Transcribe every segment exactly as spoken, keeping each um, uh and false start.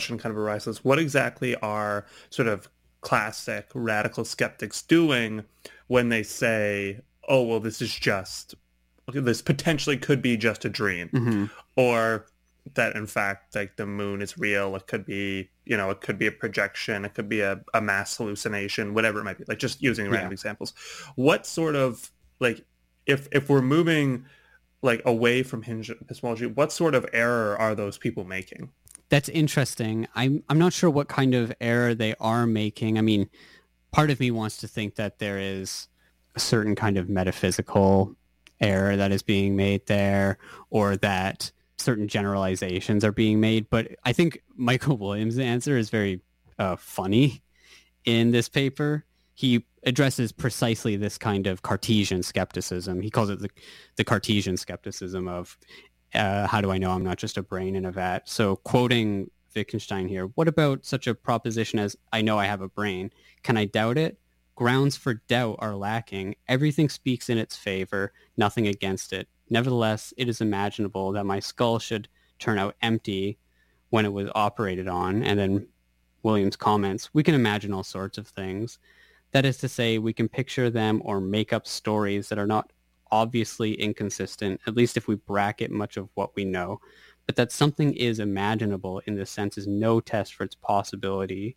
kind of arises. What exactly are sort of classic radical skeptics doing when they say, oh, well, this is just, this potentially could be just a dream, Mm-hmm. or that in fact, like, the moon is real. It could be, you know, it could be a projection. It could be a, a mass hallucination, whatever it might be, like, just using random Yeah. examples. What sort of, like, if if we're moving, like, away from hinge epistemology, what sort of error are those people making? That's interesting. I'm I'm not sure what kind of error they are making. I mean, part of me wants to think that there is a certain kind of metaphysical error that is being made there, or that certain generalizations are being made. But I think Michael Williams' answer is very uh, funny in this paper. He addresses precisely this kind of Cartesian skepticism. He calls it the, the Cartesian skepticism of, uh, how do I know I'm not just a brain in a vat? So quoting Wittgenstein here, what about such a proposition as, I know I have a brain? Can I doubt it? Grounds for doubt are lacking. Everything speaks in its favor, nothing against it. Nevertheless, it is imaginable that my skull should turn out empty when it was operated on. And then Williams comments, we can imagine all sorts of things. That is to say, we can picture them or make up stories that are not obviously inconsistent, at least if we bracket much of what we know. But that something is imaginable in this sense is no test for its possibility.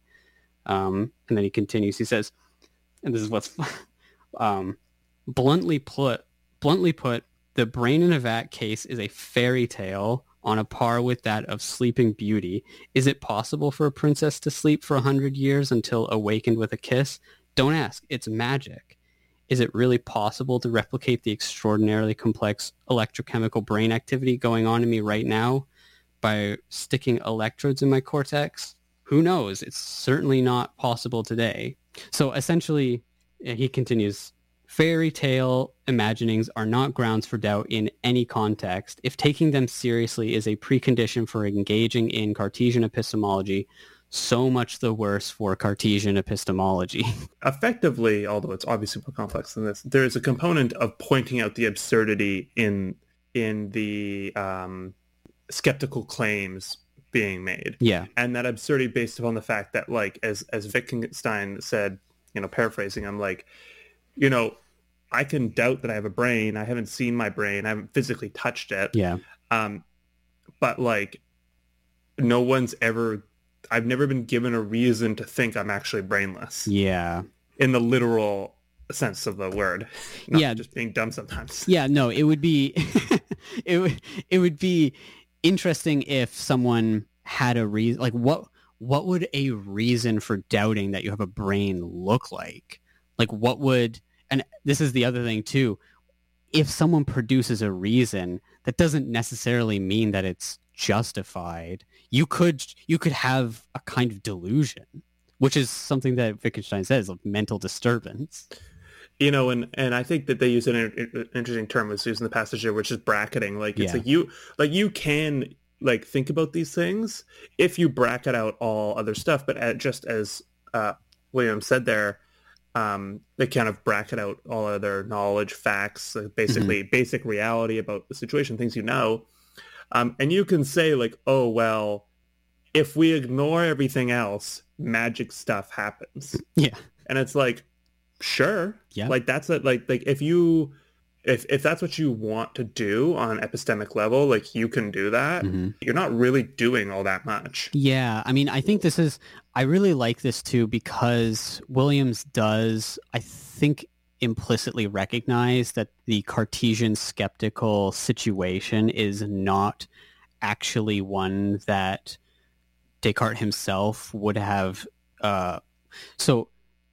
Um, and then he continues, he says, and this is what's um, bluntly put, bluntly put, the brain in a vat case is a fairy tale on a par with that of Sleeping Beauty. Is it possible for a princess to sleep for a hundred years until awakened with a kiss? Don't ask. It's magic. Is it really possible to replicate the extraordinarily complex electrochemical brain activity going on in me right now by sticking electrodes in my cortex? Who knows? It's certainly not possible today. So essentially, he continues, fairy tale imaginings are not grounds for doubt in any context. If taking them seriously is a precondition for engaging in Cartesian epistemology, so much the worse for Cartesian epistemology. Effectively, although it's obviously more complex than this, there is a component of pointing out the absurdity in in the um, skeptical claims being made. Yeah. And that absurdity based upon the fact that, like, as as Wittgenstein said, you know, paraphrasing, I'm like, you know, I can doubt that I have a brain. I haven't seen my brain. I haven't physically touched it. Yeah. Um, but, like, no one's ever... I've never been given a reason to think I'm actually brainless. Yeah. In the literal sense of the word. Not yeah. just being dumb sometimes. Yeah, no, it would be it would it would be interesting if someone had a reason, like what what would a reason for doubting that you have a brain look like? Like what would, and this is the other thing too, if someone produces a reason, that doesn't necessarily mean that it's justified. You could you could have a kind of delusion, which is something that Wittgenstein says, like mental disturbance. You know, and, and I think that they use an, an interesting term was used in the passage here, which is bracketing. Like it's Yeah. like you like you can like think about these things if you bracket out all other stuff, but at, just as uh, William said there, um, they kind of bracket out all other knowledge, facts, uh, basically mm-hmm. basic reality about the situation, things you know. Um, and you can say like, oh, well, if we ignore everything else, magic stuff happens. Yeah. And it's like, sure. Yeah. Like that's a, like, like if you, if, if that's what you want to do on an epistemic level, like you can do that. Mm-hmm. You're not really doing all that much. Yeah. I mean, I think this is, I really like this too, because Williams does, I think, implicitly recognize that the Cartesian skeptical situation is not actually one that Descartes himself would have. Uh, so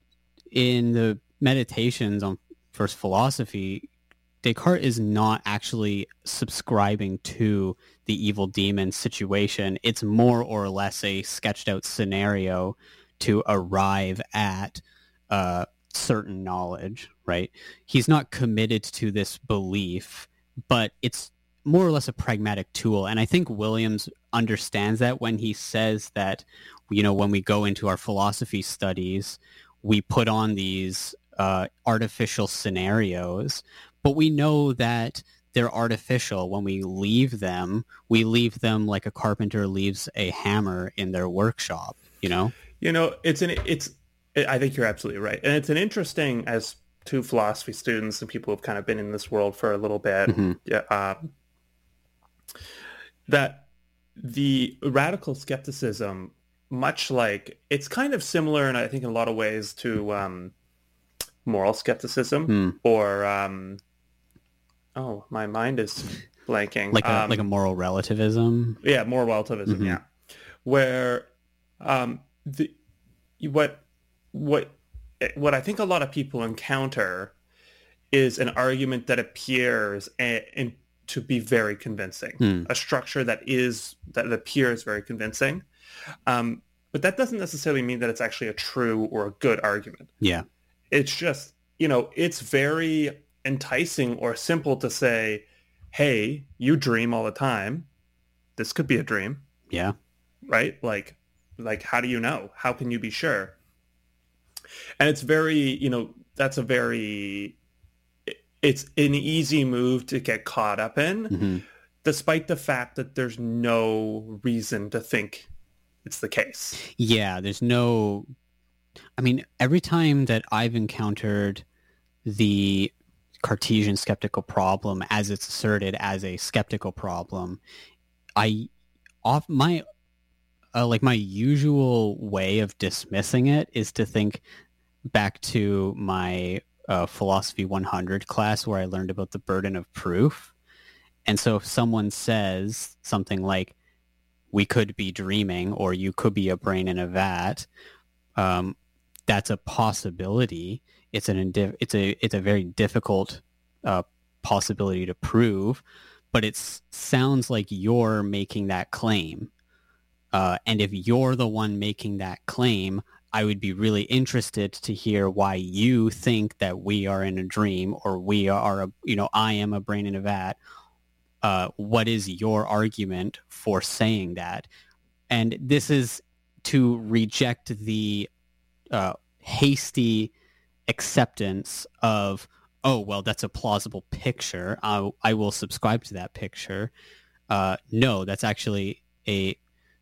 in the Meditations on First Philosophy, Descartes is not actually subscribing to the evil demon situation. It's more or less a sketched out scenario to arrive at uh, certain knowledge, right? He's not committed to this belief, but it's more or less a pragmatic tool. And I think Williams understands that when he says that, you know, when we go into our philosophy studies, we put on these uh, artificial scenarios, but we know that they're artificial. When we leave them, we leave them like a carpenter leaves a hammer in their workshop, you know? You know, it's an it's I think you're absolutely right. And it's an interesting, as two philosophy students and people who've kind of been in this world for a little bit, mm-hmm. yeah, um, that the radical skepticism, much like, it's kind of similar, and I think in a lot of ways, to um, moral skepticism mm. or um, oh, my mind is blanking. Like a um, like a moral relativism. Yeah, moral relativism. Mm-hmm. Yeah, where um, the what what what I think a lot of people encounter is an argument that appears and, and to be very convincing, mm. a structure that is that appears very convincing, um, but that doesn't necessarily mean that it's actually a true or a good argument. Yeah, it's just, you know, it's very enticing or simple to say, hey, you dream all the time. This could be a dream. Yeah. Right? Like, like, how do you know? How can you be sure? And it's very, you know, that's a very, it's an easy move to get caught up in, mm-hmm. despite the fact that there's no reason to think it's the case. Yeah, there's no, I mean, every time that I've encountered the Cartesian skeptical problem as it's asserted as a skeptical problem, I off my uh, like my usual way of dismissing it is to think back to my uh, philosophy one hundred class where I learned about the burden of proof. And so if someone says something like, we could be dreaming, or you could be a brain in a vat, um, that's a possibility. It's an indi- it's a it's a very difficult uh, possibility to prove, but it sounds like you're making that claim. Uh, and if you're the one making that claim, I would be really interested to hear why you think that we are in a dream, or we are a, you know, I am a brain in a vat. Uh, what is your argument for saying that? And this is to reject the uh, hasty acceptance of, oh, well, that's a plausible picture. I, I will subscribe to that picture. Uh, no, that's actually a,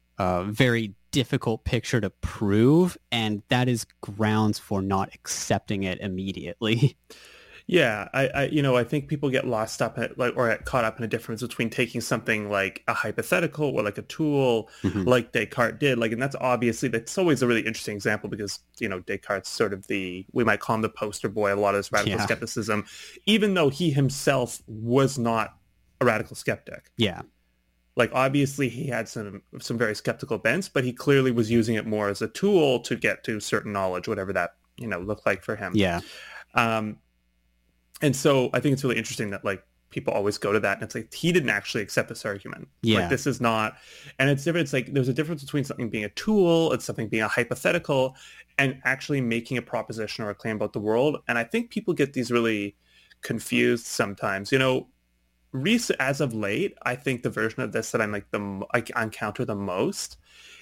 a very difficult picture to prove, and that is grounds for not accepting it immediately. Yeah, I, I, you know, I think people get lost up at, like, or get caught up in a difference between taking something like a hypothetical or like a tool, mm-hmm. like Descartes did. Like, and that's obviously, that's always a really interesting example because, you know, Descartes sort of the, we might call him the poster boy of a lot of this radical yeah. skepticism, even though he himself was not a radical skeptic. Yeah. Like, obviously he had some, some very skeptical bents, but he clearly was using it more as a tool to get to certain knowledge, whatever that, you know, looked like for him. Yeah. Um, And so I think it's really interesting that, like, people always go to that, and it's like, he didn't actually accept this argument. Yeah. Like, this is not, and it's different. It's like, there's a difference between something being a tool and something being a hypothetical and actually making a proposition or a claim about the world. And I think people get these really confused sometimes. You know, recent, as of late, I think the version of this that I'm like the, I encounter the most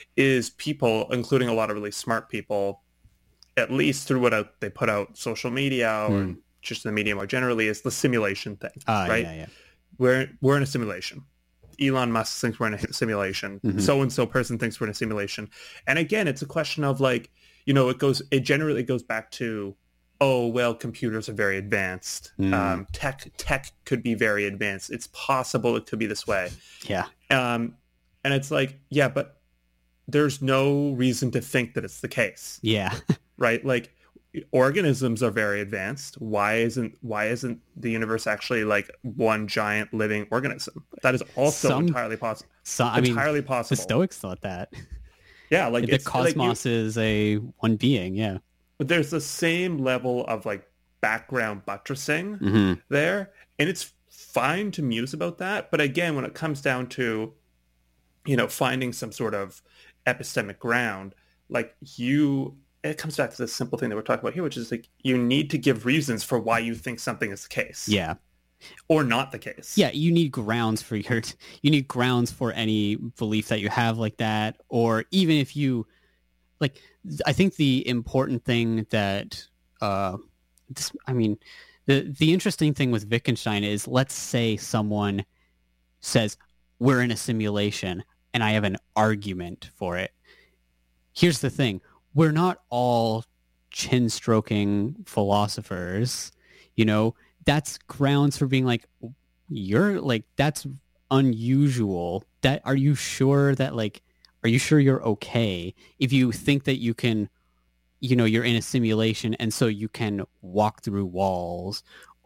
is people, including a lot of really smart people, at least through what out, they put out social media or mm. just the media more generally, is the simulation thing, uh, right? Yeah, yeah. We're we're in a simulation. Elon Musk thinks we're in a simulation. Mm-hmm. So-and-so person thinks we're in a simulation. And again, it's a question of, like, you know, it goes, it generally goes back to, oh, well, computers are very advanced. Mm. Um, tech tech could be very advanced. It's possible it could be this way. Yeah. Um, and it's like, yeah, but there's no reason to think that it's the case. Yeah. Right? Like, organisms are very advanced. Why isn't why isn't the universe actually like one giant living organism? That is also Some, entirely possible. So, I entirely mean, possible. The Stoics thought that. Yeah, like the it's, cosmos like you, is a one being. Yeah, but there's the same level of like background buttressing mm-hmm. there, and it's fine to muse about that. But again, when it comes down to, you know, finding some sort of epistemic ground, like you. It comes back to this simple thing that we're talking about here, which is like, you need to give reasons for why you think something is the case. Yeah. Or not the case. Yeah, you need grounds for your, you need grounds for any belief that you have like that. Or even if you, like, I think the important thing that, uh, this, I mean, The the interesting thing with Wittgenstein is, let's say someone says, we're in a simulation, and I have an argument for it. Here's the thing. We're not all chin-stroking philosophers. You know, that's grounds for being like, you're like, that's unusual. That, are you sure that, like, are you sure you're okay? If you think that you can, you know, you're in a simulation and so you can walk through walls,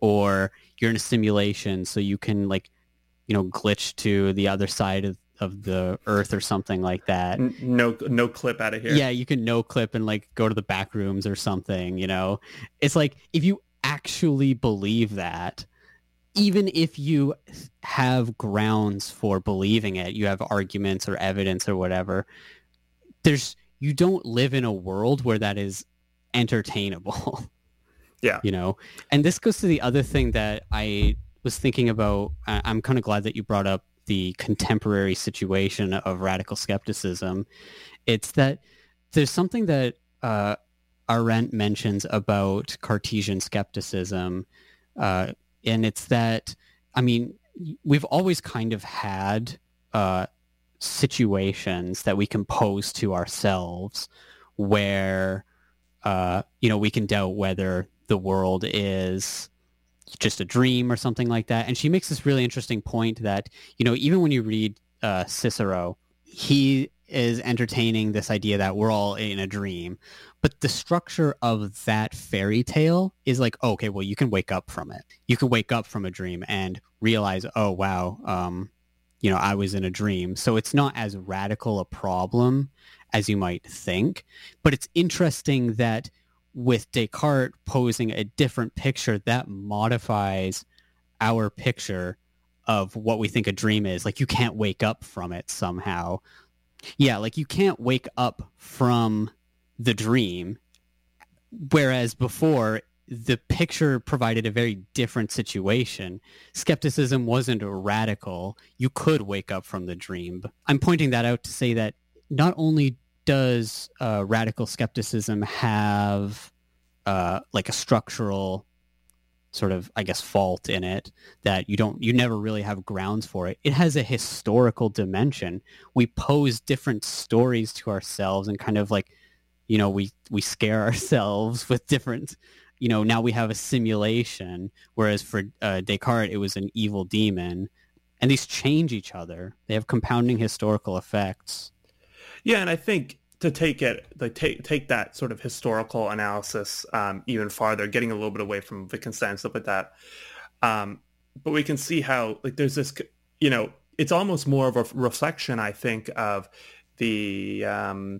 or you're in a simulation so you can, like, you know, glitch to the other side of, of the earth or something like that. No, no clip out of here. Yeah, you can no clip and, like, go to the back rooms or something, you know? It's like, if you actually believe that, even if you have grounds for believing it, you have arguments or evidence or whatever, there's, you don't live in a world where that is entertainable. Yeah. You know? And this goes to the other thing that I was thinking about. I'm kind of glad that you brought up the contemporary situation of radical skepticism. It's that there's something that uh, Arendt mentions about Cartesian skepticism, uh, and it's that, I mean, we've always kind of had uh, situations that we can pose to ourselves where, uh, you know, we can doubt whether the world is just a dream or something like that. And she makes this really interesting point that, you know, even when you read uh, Cicero, he is entertaining this idea that we're all in a dream. But the structure of that fairy tale is like, oh, okay, well, you can wake up from it. You can wake up from a dream and realize, oh, wow, um, you know, I was in a dream. So it's not as radical a problem as you might think. But it's interesting that with Descartes posing a different picture, that modifies our picture of what we think a dream is. Like, you can't wake up from it somehow. Yeah, like, you can't wake up from the dream, whereas before the picture provided a very different situation. Skepticism wasn't radical. You could wake up from the dream. I'm pointing that out to say that not only does uh, radical skepticism have uh, like a structural sort of, I guess, fault in it that you don't, you never really have grounds for it. It has a historical dimension. We pose different stories to ourselves and kind of like, you know, we, we scare ourselves with different, you know, now we have a simulation, whereas for uh, Descartes, it was an evil demon. And these change each other. They have compounding historical effects. Yeah, and I think to take it, like take take that sort of historical analysis um, even farther, getting a little bit away from Wittgenstein and stuff like that. Um, but we can see how, like, there's this, you know, it's almost more of a reflection, I think, of the um,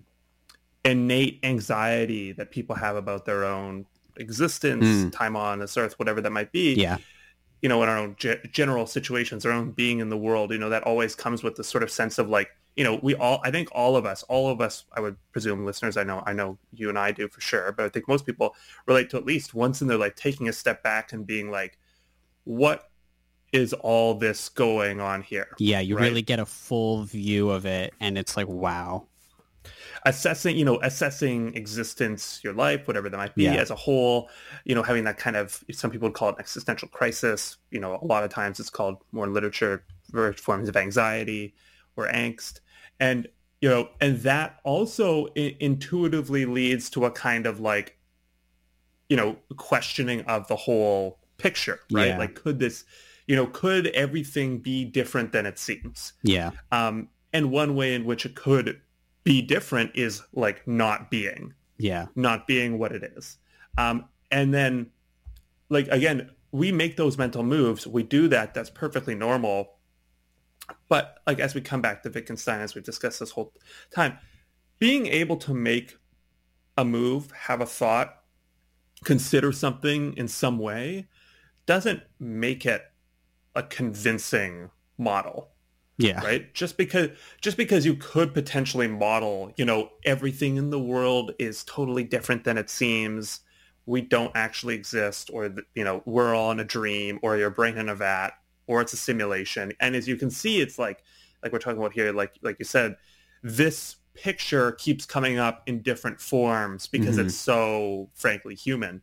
innate anxiety that people have about their own existence, mm. time on this earth, whatever that might be. Yeah. You know, in our own ge- general situations, our own being in the world, you know, that always comes with this sort of sense of like, you know, we all, I think all of us, all of us, I would presume listeners, I know, I know you and I do for sure, but I think most people relate to at least once in their life taking a step back and being like, what is all this going on here? Yeah, you right? really get a full view of it, and it's like, wow. Assessing, you know, assessing existence, your life, whatever that might be, yeah. as a whole, you know, having that kind of, some people would call it an existential crisis. You know, a lot of times it's called more in literature, forms of anxiety or angst. And, you know, and that also I- intuitively leads to a kind of like, you know, questioning of the whole picture, right? Yeah. Like, could this, you know, could everything be different than it seems? Yeah. Um, and one way in which it could be different is like not being, yeah, not being what it is. Um, and then, like, again, we make those mental moves. We do that. That's perfectly normal. But like, as we come back to Wittgenstein, as we've discussed this whole time, being able to make a move, have a thought, consider something in some way doesn't make it a convincing model. Yeah. Right. Just because just because you could potentially model, you know, everything in the world is totally different than it seems. We don't actually exist, or, you know, we're all in a dream, or your brain in a vat, or it's a simulation. And as you can see, it's like like we're talking about here, like like you said, this picture keeps coming up in different forms because mm-hmm. it's so frankly human.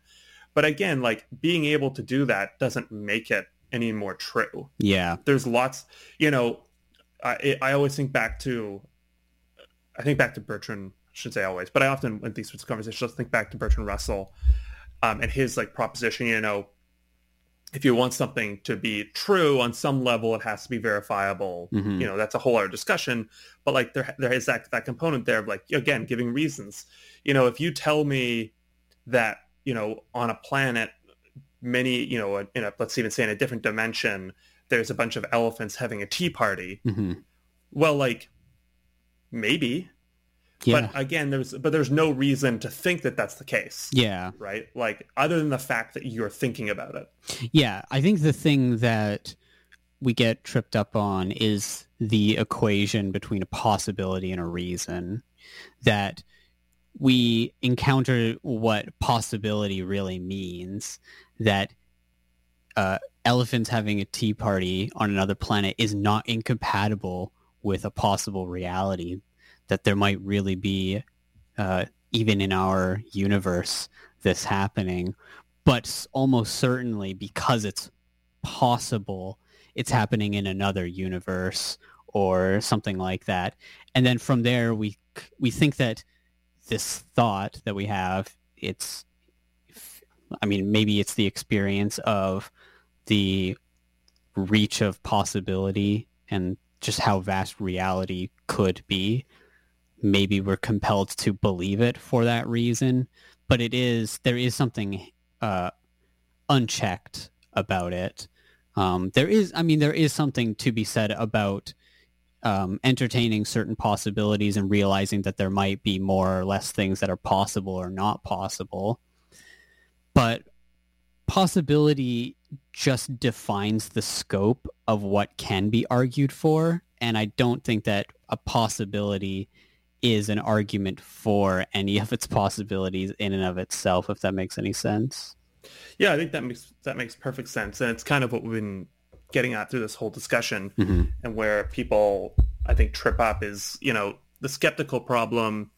But again, like being able to do that doesn't make it any more true. Yeah. There's lots, you know, I, I always think back to, I think back to Bertrand, I should say always, but I often, in these sorts of conversations, think back to Bertrand Russell um, and his like proposition, you know, if you want something to be true on some level, it has to be verifiable. Mm-hmm. You know, that's a whole other discussion. But like there, there is that, that component there of like, again, giving reasons. You know, if you tell me that, you know, on a planet, many, you know, in a, let's even say in a different dimension, there's a bunch of elephants having a tea party. Mm-hmm. Well, like, maybe. Yeah. But again, there's but there's no reason to think that that's the case. Yeah. Right? Like, other than the fact that you're thinking about it. Yeah. I think the thing that we get tripped up on is the equation between a possibility and a reason. That we encounter what possibility really means. That uh, elephants having a tea party on another planet is not incompatible with a possible reality. That there might really be, uh, even in our universe, this happening. But almost certainly, because it's possible, it's happening in another universe or something like that. And then from there, we we think that this thought that we have, it's, I mean, maybe it's the experience of the reach of possibility and just how vast reality could be. Maybe we're compelled to believe it for that reason, but it is, there is something uh, unchecked about it. Um, there is, I mean, there is something to be said about um, entertaining certain possibilities and realizing that there might be more or less things that are possible or not possible. But possibility just defines the scope of what can be argued for, and I don't think that a possibility is an argument for any of its possibilities in and of itself, if that makes any sense. Yeah, I think that makes that makes perfect sense. And it's kind of what we've been getting at through this whole discussion. Mm-hmm. And where people, I think, trip up is, you know, the skeptical problem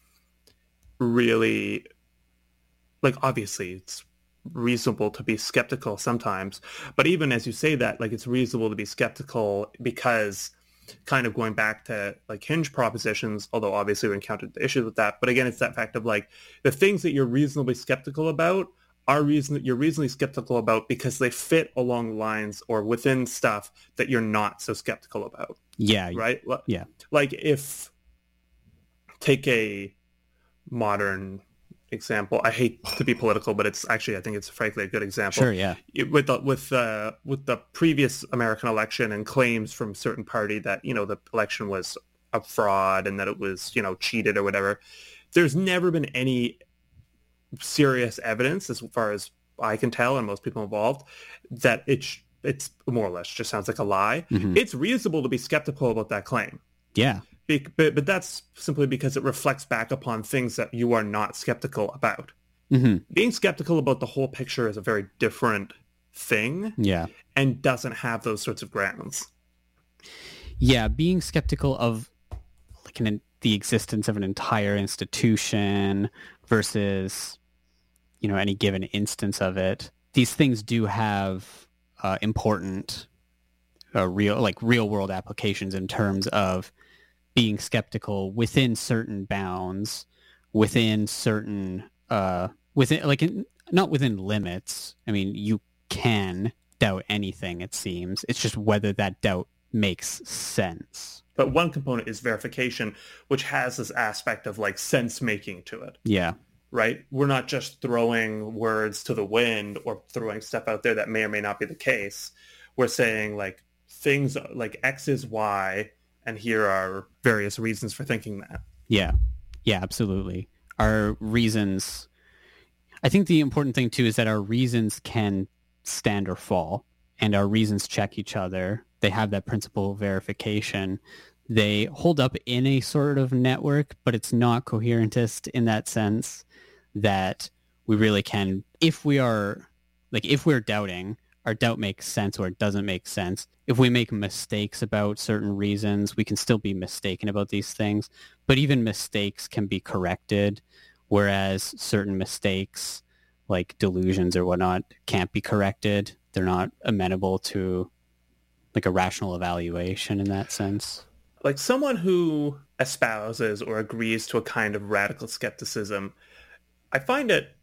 really, like, obviously it's reasonable to be skeptical sometimes. But even as you say that, like, it's reasonable to be skeptical because kind of going back to like hinge propositions, although obviously we encountered the issues with that. But again, it's that fact of like the things that you're reasonably skeptical about are reason that you're reasonably skeptical about because they fit along lines or within stuff that you're not so skeptical about. Yeah. Right? Yeah. Like if take a modern example. I hate to be political, but it's actually, I think it's frankly a good example. Sure, yeah. With the, with uh, with the previous American election and claims from a certain party that, you know, the election was a fraud and that it was, you know, cheated or whatever. There's never been any serious evidence, as far as I can tell, and most people involved, that it's it's more or less just sounds like a lie. Mm-hmm. It's reasonable to be skeptical about that claim. Yeah. Be- but, but that's simply because it reflects back upon things that you are not skeptical about. Mm-hmm. Being skeptical about the whole picture is a very different thing. Yeah. And doesn't have those sorts of grounds. Yeah, being skeptical of like an, the existence of an entire institution versus, you know, any given instance of it. These things do have uh, important, uh, real like real world applications in terms of being skeptical within certain bounds, within certain, uh, within like in, not within limits. I mean, you can doubt anything. It seems it's just whether that doubt makes sense. But one component is verification, which has this aspect of like sense making to it. Yeah. Right? We're not just throwing words to the wind or throwing stuff out there that may or may not be the case. We're saying like things like X is Y, and here are various reasons for thinking that. Yeah. Yeah, absolutely. Our reasons, I think the important thing too is that our reasons can stand or fall, and our reasons check each other. They have that principle of verification. They hold up in a sort of network, but it's not coherentist in that sense that we really can, if we are, like if we're doubting, our doubt makes sense or it doesn't make sense. If we make mistakes about certain reasons, we can still be mistaken about these things, but even mistakes can be corrected, whereas certain mistakes like delusions or whatnot can't be corrected. They're not amenable to like a rational evaluation in that sense. Like someone who espouses or agrees to a kind of radical skepticism, I find it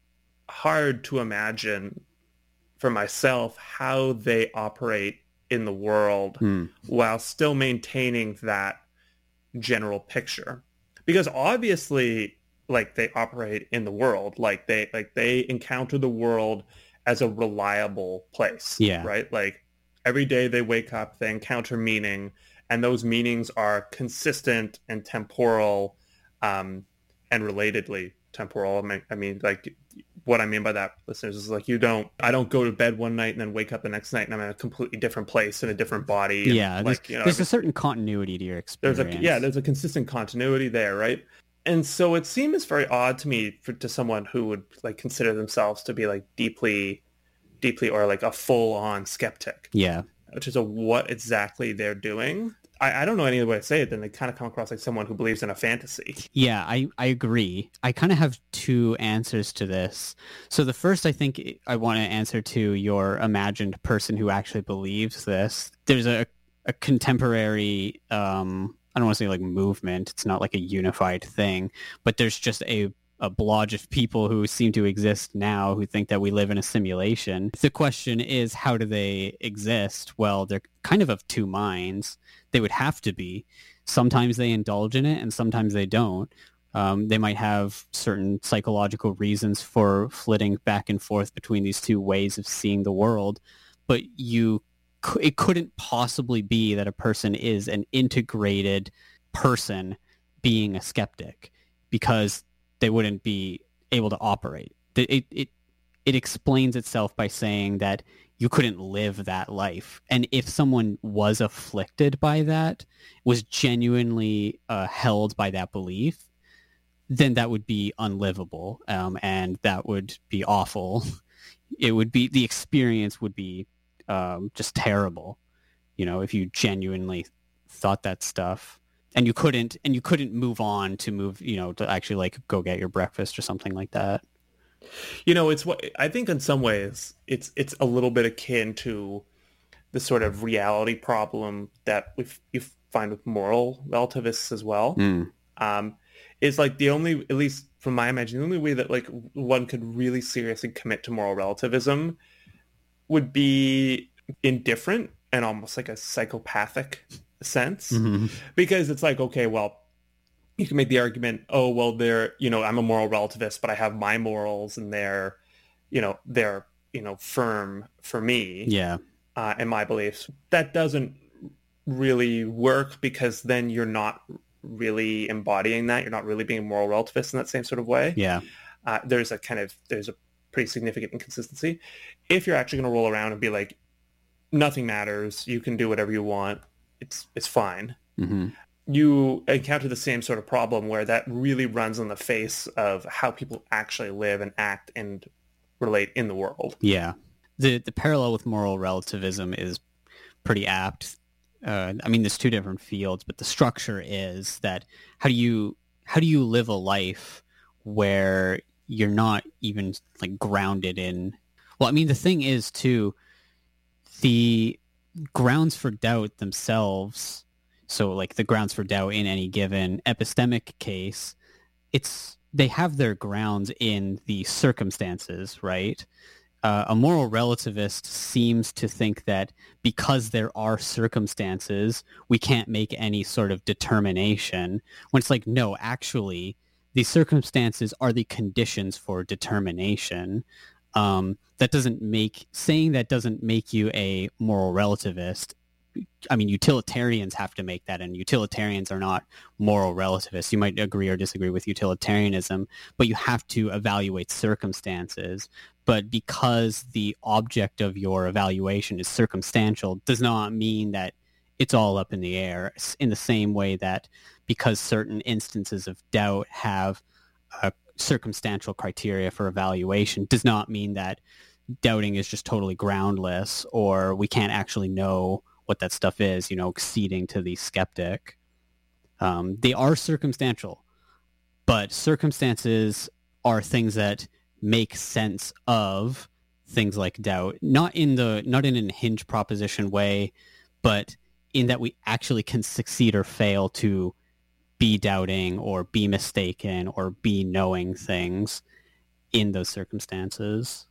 hard to imagine for myself how they operate in the world Hmm. while still maintaining that general picture. Because obviously, like, they operate in the world, like they like they encounter the world as a reliable place. Yeah. Right? Like every day they wake up, they encounter meaning, and those meanings are consistent and temporal, um, and relatedly temporal. I mean, I mean, like, what I mean by that, listeners, is like you don't, I don't go to bed one night and then wake up the next night and I'm in a completely different place in a different body. And Yeah, like, there's, you know, there's I a mean, certain continuity to your experience. there's a yeah, there's a consistent continuity there, right? And so it seems very odd to me for, to someone who would like consider themselves to be like deeply, deeply, or like a full-on skeptic. Yeah. Which is a what exactly they're doing. I, I don't know any other way to say it than they kind of come across like someone who believes in a fantasy. Yeah, I, I agree. I kind of have two answers to this. So the first, I think I want to answer to your imagined person who actually believes this. There's a, a contemporary, um, I don't want to say like movement. It's not like a unified thing, but there's just a a blodge of people who seem to exist now who think that we live in a simulation. The question is, how do they exist? Well, they're kind of of two minds. They would have to be. Sometimes they indulge in it and sometimes they don't. Um, they might have certain psychological reasons for flitting back and forth between these two ways of seeing the world. But you, it couldn't possibly be that a person is an integrated person being a skeptic, because they wouldn't be able to operate. It, it it explains itself by saying that you couldn't live that life. And if someone was afflicted by that, was genuinely uh, held by that belief, then that would be unlivable, um, and that would be awful. It would be, the experience would be um, just terrible, you know, if you genuinely thought that stuff. And you couldn't, and you couldn't move on to move, you know, to actually like go get your breakfast or something like that. You know, it's what I think in some ways it's it's a little bit akin to the sort of reality problem that we you find with moral relativists as well. Mm. Um, is like the only, at least from my imagination, the only way that like one could really seriously commit to moral relativism would be indifferent and almost like a psychopathic sense. Mm-hmm. Because it's like, okay, well, you can make the argument, oh, well, they're, you know, I'm a moral relativist, but I have my morals and they're, you know, they're, you know, firm for me. Yeah. Uh, and my beliefs. That doesn't really work, because then you're not really embodying that. You're not really being a moral relativist in that same sort of way. Yeah. Uh, there's a kind of, there's a pretty significant inconsistency. If you're actually going to roll around and be like, nothing matters, you can do whatever you want, it's it's fine. Mm-hmm. You encounter the same sort of problem where that really runs on the face of how people actually live and act and relate in the world. Yeah. The the parallel with moral relativism is pretty apt. Uh, I mean, there's two different fields, but the structure is that how do you how do you live a life where you're not even like grounded in? Well, I mean, the thing is too, the grounds for doubt themselves, so like the grounds for doubt in any given epistemic case, it's they have their grounds in the circumstances, right? Uh, a moral relativist seems to think that because there are circumstances, we can't make any sort of determination, when it's like, no, actually, the circumstances are the conditions for determination. Um, that doesn't make, saying that doesn't make you a moral relativist. I mean, utilitarians have to make that, and utilitarians are not moral relativists. You might agree or disagree with utilitarianism, but you have to evaluate circumstances. But because the object of your evaluation is circumstantial, does not mean that it's all up in the air, in the same way that because certain instances of doubt have a circumstantial criteria for evaluation, does not mean that doubting is just totally groundless, or we can't actually know what that stuff is, you know, acceding to the skeptic. Um, they are circumstantial, but circumstances are things that make sense of things like doubt, not in the not in a hinge proposition way, but in that we actually can succeed or fail to be doubting or be mistaken or be knowing things in those circumstances.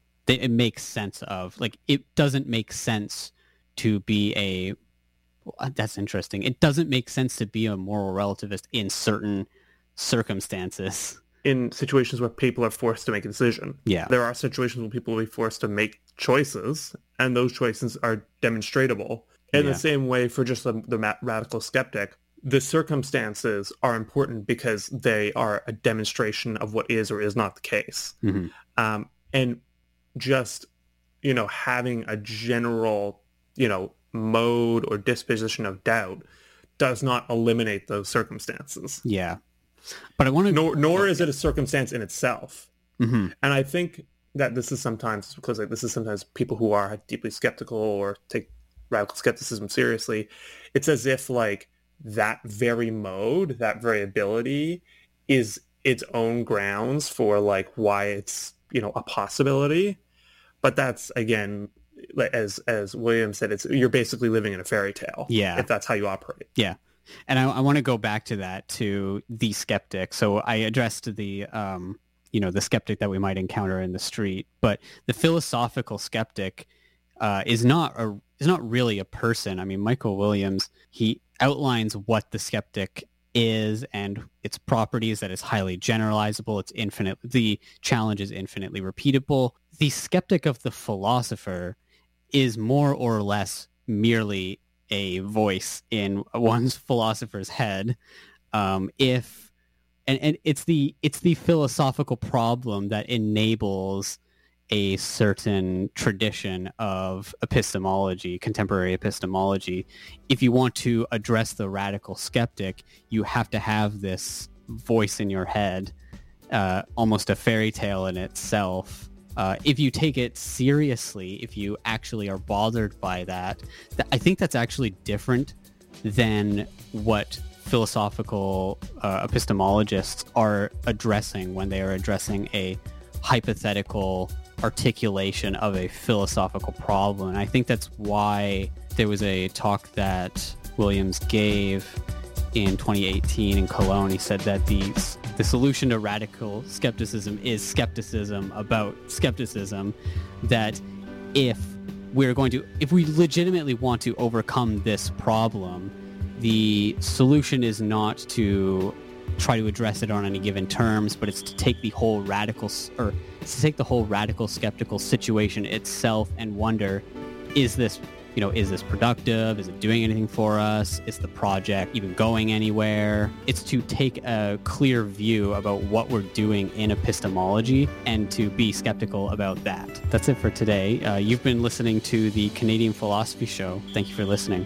It makes sense of, like, it doesn't make sense to be a, well, that's interesting. It doesn't make sense to be a moral relativist in certain circumstances. In situations where people are forced to make a decision. Yeah. There are situations where people will be forced to make choices, and those choices are demonstratable. In Yeah. the same way, for just the, the radical skeptic, the circumstances are important because they are a demonstration of what is or is not the case. Mm-hmm. Um, and just, you know, having a general, you know, mode or disposition of doubt does not eliminate those circumstances. Yeah. But I want to... Nor, nor is it a circumstance in itself. Mm-hmm. And I think that this is sometimes, because like this is sometimes people who are deeply skeptical or take radical skepticism seriously, it's as if like that very mode, that very ability is its own grounds for like why it's, you know, a possibility. But that's, again, as as William said, it's you're basically living in a fairy tale. Yeah. If that's how you operate. Yeah. And I, I want to go back to that, to the skeptic. So I addressed the, um, you know, the skeptic that we might encounter in the street, but the philosophical skeptic uh, is not a is not really a person. I mean, Michael Williams, he outlines what the skeptic is and its properties, that is highly generalizable. It's infinite. The challenge is infinitely repeatable. The skeptic of the philosopher is more or less merely a voice in one's philosopher's head. Um, if and, and it's the it's the philosophical problem that enables a certain tradition of epistemology, contemporary epistemology. If you want to address the radical skeptic, you have to have this voice in your head, uh, almost a fairy tale in itself. Uh, if you take it seriously, if you actually are bothered by that, th- I think that's actually different than what philosophical uh, epistemologists are addressing when they are addressing a hypothetical articulation of a philosophical problem. And I think that's why there was a talk that Williams gave in twenty eighteen in Cologne. He said that the the solution to radical skepticism is skepticism about skepticism, that if we're going to, if we legitimately want to overcome this problem, the solution is not to try to address it on any given terms, but it's to take the whole radical, or to take the whole radical skeptical situation itself and wonder, is this, you know, is this productive? Is it doing anything for us? Is the project even going anywhere? It's to take a clear view about what we're doing in epistemology and to be skeptical about that. That's it for today. Uh, you've been listening to the Canadian Philosophy Show. Thank you for listening.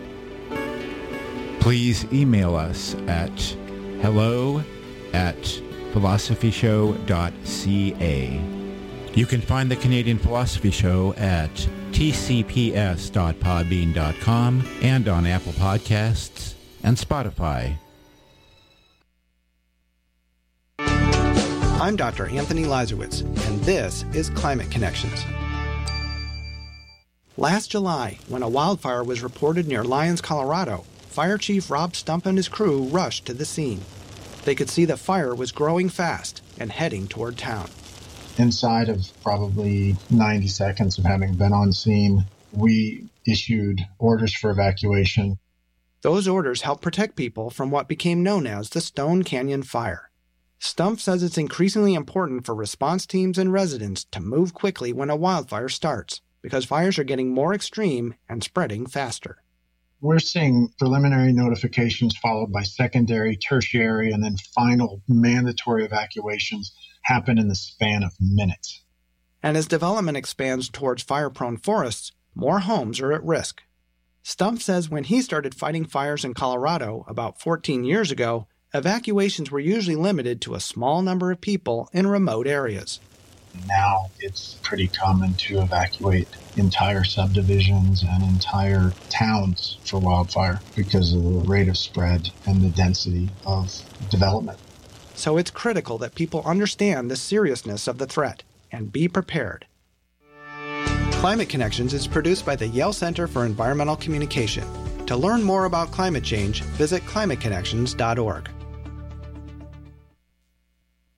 Please email us at hello at philosophyshow dot c a. You can find the Canadian Philosophy Show at t c p s dot podbean dot com and on Apple Podcasts and Spotify. I'm Doctor Anthony Lazarowitz, and this is Climate Connections. Last July, when a wildfire was reported near Lyons, Colorado, Fire Chief Rob Stump and his crew rushed to the scene. They could see the fire was growing fast and heading toward town. Inside of probably ninety seconds of having been on scene, we issued orders for evacuation. Those orders helped protect people from what became known as the Stone Canyon Fire. Stump says it's increasingly important for response teams and residents to move quickly when a wildfire starts, because fires are getting more extreme and spreading faster. We're seeing preliminary notifications followed by secondary, tertiary, and then final mandatory evacuations happen in the span of minutes. And as development expands towards fire-prone forests, more homes are at risk. Stump says when he started fighting fires in Colorado about fourteen years ago, evacuations were usually limited to a small number of people in remote areas. Now it's pretty common to evacuate entire subdivisions and entire towns for wildfire because of the rate of spread and the density of development. So it's critical that people understand the seriousness of the threat and be prepared. Climate Connections is produced by the Yale Center for Environmental Communication. To learn more about climate change, visit climate connections dot org.